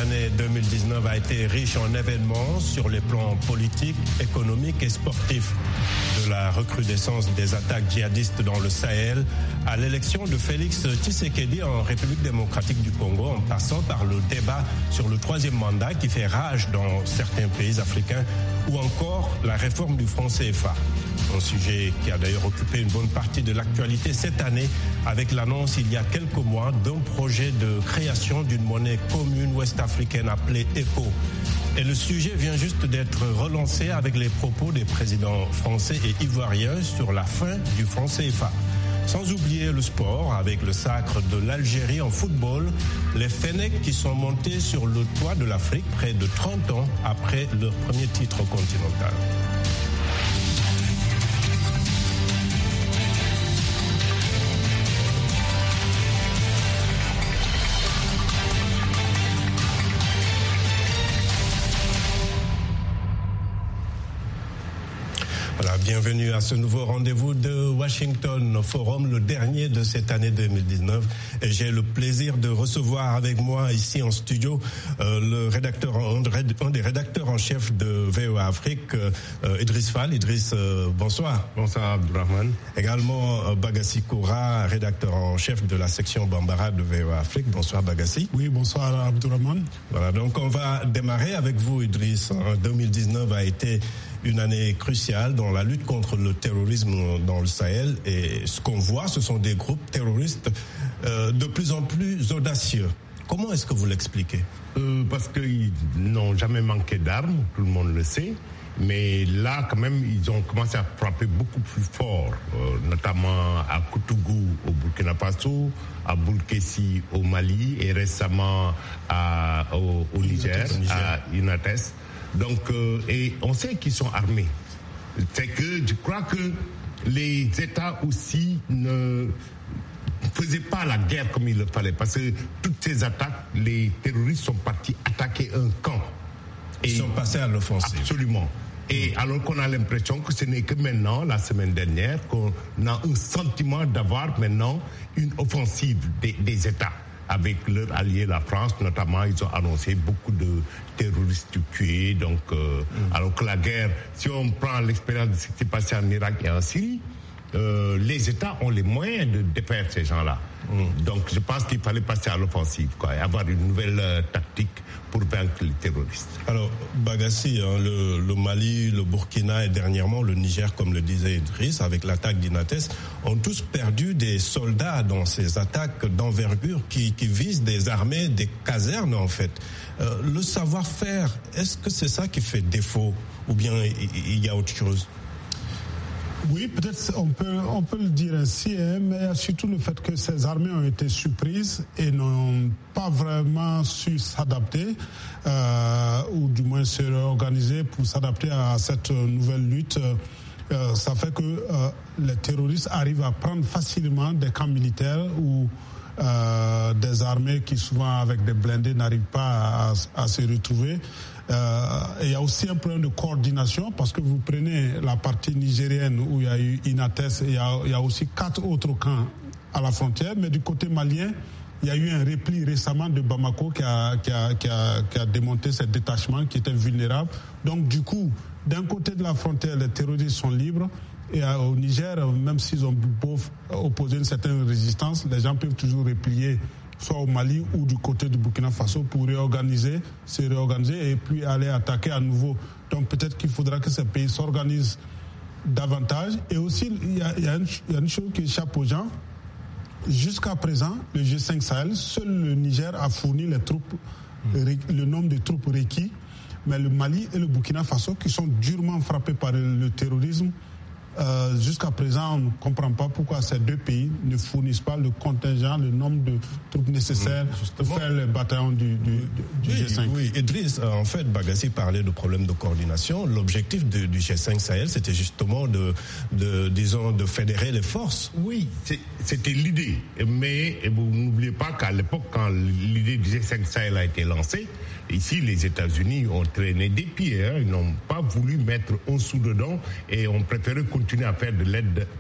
l'année 2019 a été riche en événements sur les plans politiques, économiques et sportifs. De la recrudescence des attaques djihadistes dans le Sahel à l'élection de Félix Tshisekedi en République démocratique du Congo, en passant par le débat sur le troisième mandat qui fait rage dans certains pays africains, ou encore la réforme du franc CFA. Un sujet qui a d'ailleurs occupé une bonne partie de l'actualité cette année avec l'annonce il y a quelques mois d'un projet de création d'une monnaie commune ouest-africaine appelée ECO. Et le sujet vient juste d'être relancé avec les propos des présidents français et ivoiriens sur la fin du franc CFA. Sans oublier le sport, avec le sacre de l'Algérie en football, les Fennecs qui sont montés sur le toit de l'Afrique près de 30 ans après leur premier titre continental. Bienvenue à ce nouveau rendez-vous de Washington Forum, le dernier de cette année 2019. Et j'ai le plaisir de recevoir avec moi ici en studio un des rédacteurs en chef de VOA Afrique, Idriss Fall. Idriss, bonsoir. Bonsoir Abdourahmane. Également Bagassi Koura, rédacteur en chef de la section Bambara de VOA Afrique. Bonsoir Bagassi. Oui, bonsoir Abdourahmane. Voilà, donc on va démarrer avec vous Idriss. 2019 a été une année cruciale dans la lutte contre le terrorisme dans le Sahel. Et ce qu'on voit, ce sont des groupes terroristes de plus en plus audacieux. Comment est-ce que vous l'expliquez ? Parce qu'ils n'ont jamais manqué d'armes, tout le monde le sait. Mais là, quand même, ils ont commencé à frapper beaucoup plus fort, notamment à Koutougou au Burkina Faso, à Boulkessi au Mali et récemment au Niger, à Inates. Donc, et on sait qu'ils sont armés. C'est que je crois que les États aussi ne faisaient pas la guerre comme il le fallait. Parce que toutes ces attaques, les terroristes sont partis attaquer un camp. Ils sont passés à l'offensive. Absolument. Et alors qu'on a l'impression que ce n'est que maintenant, la semaine dernière, qu'on a un sentiment d'avoir maintenant une offensive des États. Avec leur allié, la France, notamment, ils ont annoncé beaucoup de terroristes tués. Donc, alors que la guerre, si on prend l'expérience de ce qui s'est passé en Irak et en Syrie, les États ont les moyens de défaire ces gens-là. Donc, je pense qu'il fallait passer à l'offensive, quoi, et avoir une nouvelle tactique pour vaincre les terroristes. Alors, Bagassi, le Mali, le Burkina et dernièrement le Niger, comme le disait Idriss, avec l'attaque d'Inates, ont tous perdu des soldats dans ces attaques d'envergure qui visent des armées, des casernes en fait. Le savoir-faire, est-ce que c'est ça qui fait défaut ou bien il y a autre chose ? Oui, peut-être on peut le dire ainsi, mais il y a surtout le fait que ces armées ont été surprises et n'ont pas vraiment su s'adapter, ou du moins se réorganiser pour s'adapter à cette nouvelle lutte. Ça fait que les terroristes arrivent à prendre facilement des camps militaires ou des armées qui souvent avec des blindés n'arrivent pas à se retrouver. Et il y a aussi un problème de coordination parce que vous prenez la partie nigérienne où il y a eu Inates, il y a aussi 4 autres camps à la frontière, mais du côté malien, il y a eu un repli récemment de Bamako qui a démonté ces détachements qui étaient vulnérables. Donc du coup, d'un côté de la frontière, les terroristes sont libres. Et au Niger, même s'ils ont beau opposer une certaine résistance, les gens peuvent toujours replier soit au Mali ou du côté du Burkina Faso pour se réorganiser et puis aller attaquer à nouveau. Donc peut-être qu'il faudra que ces pays s'organisent davantage. Et aussi, il y a une chose qui échappe aux gens. Jusqu'à présent, le G5 Sahel, seul le Niger a fourni les troupes, le nombre de troupes requis. Mais le Mali et le Burkina Faso, qui sont durement frappés par le terrorisme, jusqu'à présent, on ne comprend pas pourquoi ces deux pays ne fournissent pas le contingent, le nombre de troupes nécessaires pour faire le bataillon du G5. Oui, Idriss, en fait, Bagassi parlait de problèmes de coordination. L'objectif du G5 Sahel, c'était justement de fédérer les forces. Oui, c'était l'idée. Mais vous n'oubliez pas qu'à l'époque, quand l'idée du G5 Sahel a été lancée, ici, les États-Unis ont traîné des pieds. Ils n'ont pas voulu mettre un sou dedans et ont préféré continuer à faire de l'aide